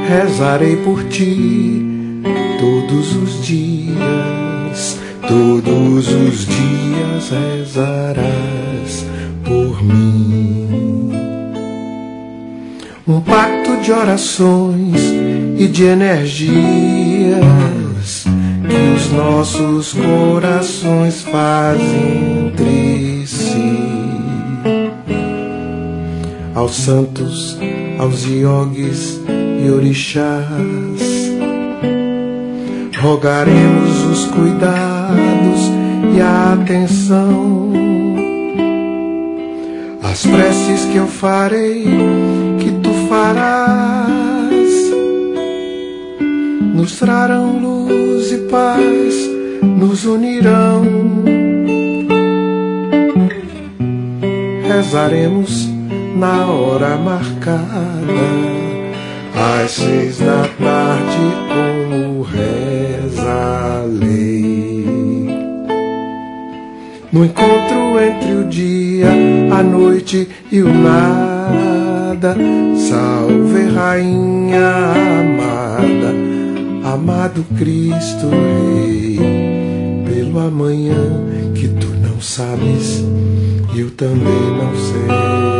rezarei por ti todos os dias, todos os dias rezarás por mim. Um pacto de orações e de energias que os nossos corações fazem entre si. Aos santos, aos iogues e orixás, rogaremos os cuidados e a atenção. As preces que eu farei, que tu farás, nos trarão luz e paz, nos unirão. Rezaremos na hora marcada, às 6 da tarde, como reza a lei. No encontro entre o dia, a noite e o nada, salve Rainha amada, amado Cristo Rei, pelo amanhã que tu não sabes, eu também não sei.